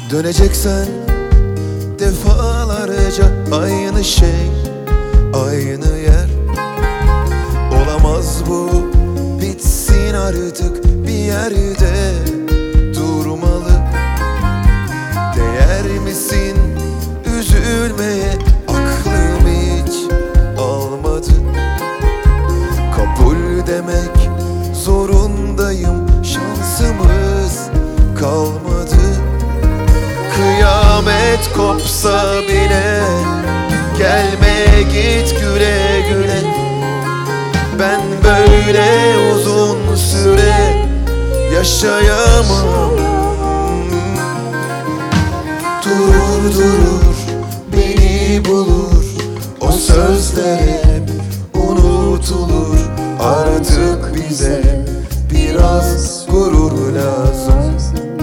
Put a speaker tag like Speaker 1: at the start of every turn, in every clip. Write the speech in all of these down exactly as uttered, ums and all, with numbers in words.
Speaker 1: Döneceksen defalarca aynı şey, aynı yer. Olamaz bu, bitsin artık, bir yerde durmalı. Değer misin üzülmeye, aklım hiç almadı. Kabul demek zorundayım, şansımız kalmadı. Kıyamet kopsa bile gelme, git güle güle. Ben böyle uzun süre yaşayamam. Durur durur beni bulur, o sözler hep unutulur. Artık bize biraz gurur lazım.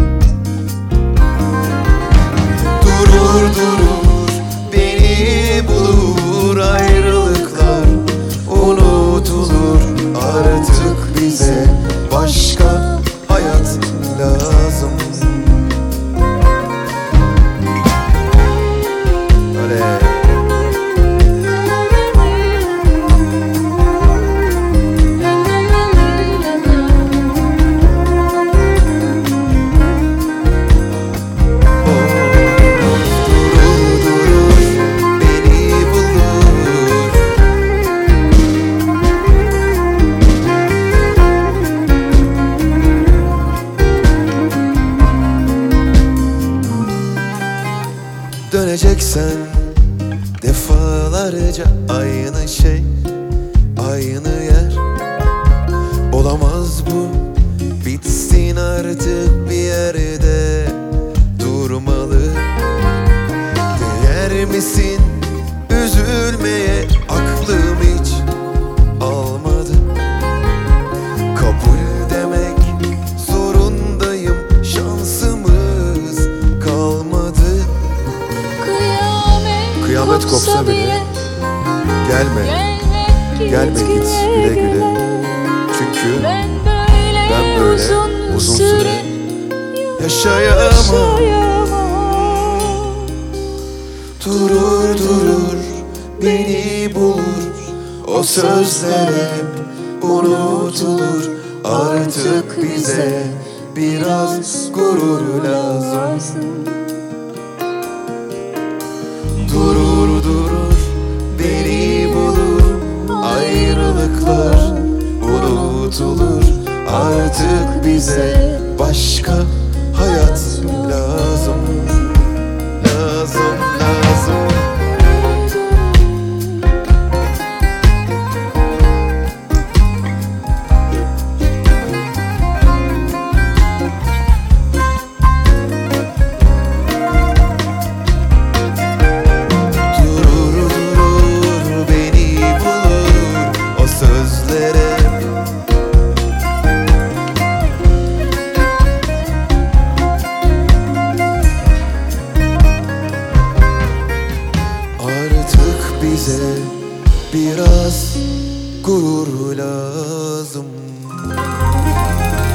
Speaker 1: Durur durur beni bulur, ayrılıklar unutulur. Artık bize başka hayat lazım. Öyle. Döneceksen defalarca aynı şey, aynı yer. Olamaz bu, bitsin artık, bir yerde durmalı. Değer misin üzülmeye, aklım hiç almadı. Kabul demek zorundayım, şansımız kalmadı. Kıyamet kopsa bile gelme, gelme git güle güle. Çünkü ben böyle uzun süre yaşayamam. Durur durur beni bulur, o sözler hep unutulur. Artık bize biraz gurur lazım. Durur durur beni bulur, ayrılıklar unutulur. Artık bize başka hayat lazım. Lazım, lazım. Bize biraz gurur lazım.